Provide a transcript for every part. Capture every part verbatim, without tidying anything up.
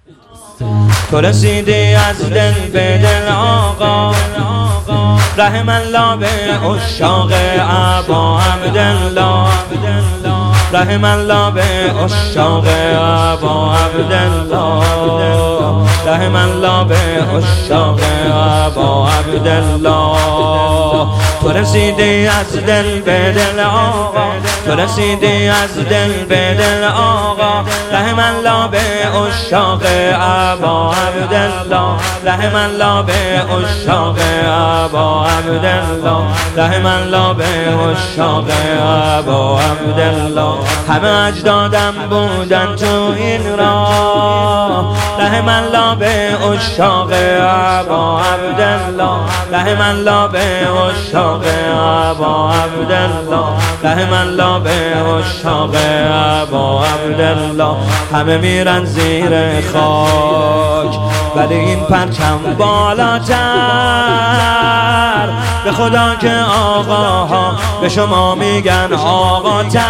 تو رسیدی از دل به دل آقا، رحم الله به عشاق ابا عبدالله، رحم الله به عشاق ابا عبدالله، رحم الله به عشاق ابا عبدالله. تو رسیدی از دل به دل آقا، تو رسیدی از دل به دل آقا، رحم الله به عشاق ابا عبدالله، رحم الله به عشاق ابا عبدالله، رحم الله به عشاق ابا عبدالله. همه اجدادم بودن تو این راه، رحم الله به عشاق ابا عبدالله، رحم الله به عشاق ابا عبدالله، رحم الله به عشاق ابا عبدالله. همه میرن زیر خاک ولی این پرچم بالاتر، به خدا که آقاها به شما میگن آقا تر.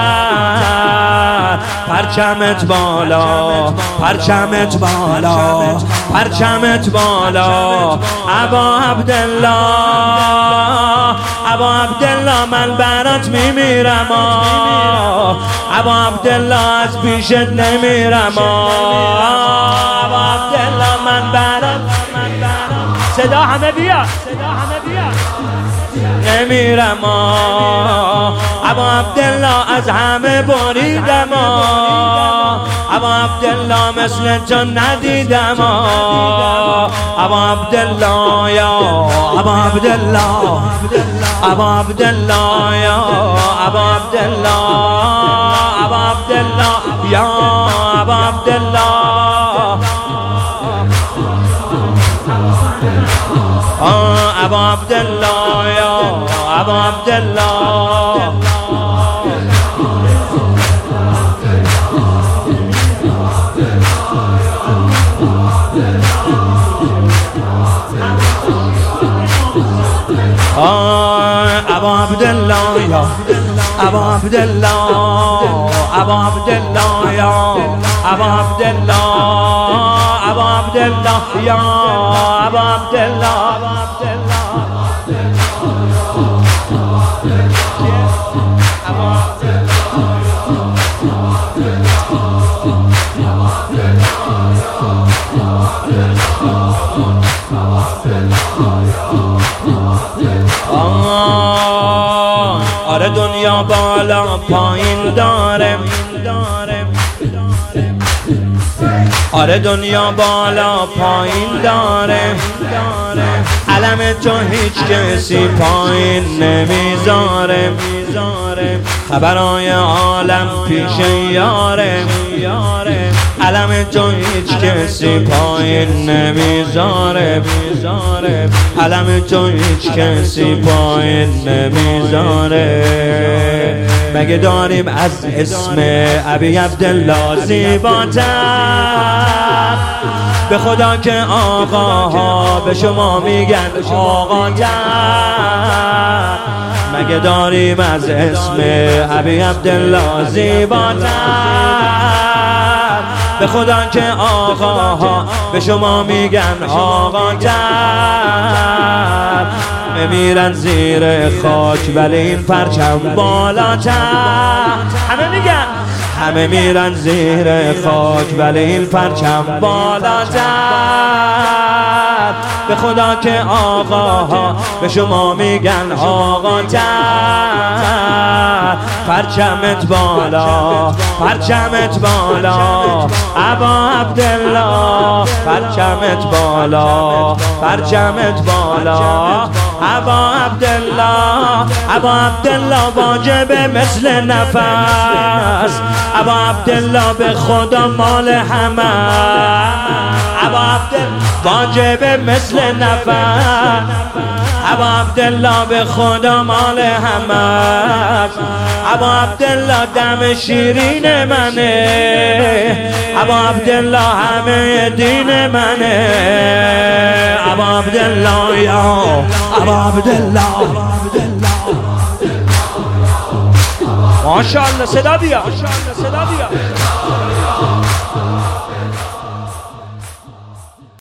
پرچمت بالا، پرچمت بالا، پرچمت بالا ابا عبدالله، ابا عبدالله من برات میمیرم، ابا عبدالله از پیشت نمیرم، ابا عبدالله من برات. صدا همه بیا، صدا همه بیا. نمیرم ابا عبدالله از همه بریدم، ابا عبدالله مثل تو ندیدم، ابا عبدالله یا ابا عبدالله، ابا عبدالله یا ابا عبدالله، ابا عبدالله یا ابا عبدالله، ابا عبدالله یا ابا عبدالله. ابا عبدالله یا ابا عبدالله، ابا عبدالله یا ابا عبدالله، ابا عبدالله یا ابا عبدالله. آره دنیا بالا پایین داره، آره دنیا بالا پایین داره، علم تو هیچ کسی پایین نمیذاره، خبرای عالم پیش یاره، علم تو هیچ کسی پایین نمیذاره، علم تو هیچ کسی پایین نمیذاره. مگه داریم از اسم ابی عبدالله زیباتر، به خدا که آقاها به شما میگن آقا تر. مگه داریم از اسم ابی عبدالله زیباتر، به خدا که آقاها به شما میگن آقا تر. میرن زیر خاک ولی این پرچم بالاتر، همه میگن همه میرن زیر خاک ولی این پرچم بالاتر، به خدا که آقاها به شما میگن آقا تر. پرچمت بالا، پرچمت بالا ابا عبدالله، پرچمت بالا، پرچمت بالا ابا عبدالله، ابا عبدالله واجبه مثل نفس، ابا عبدالله به خدا مال همه، ابا عبدالله واجبه مثل نفس، ابا عبدالله به خدا مال همه، ابا عبدالله دم شیرین منه، ابا عبدالله همه دین منه، ابا عبدالله یا ابا عبدالله. ماشاءالله صدا بیا، ماشاءالله صدا بیا.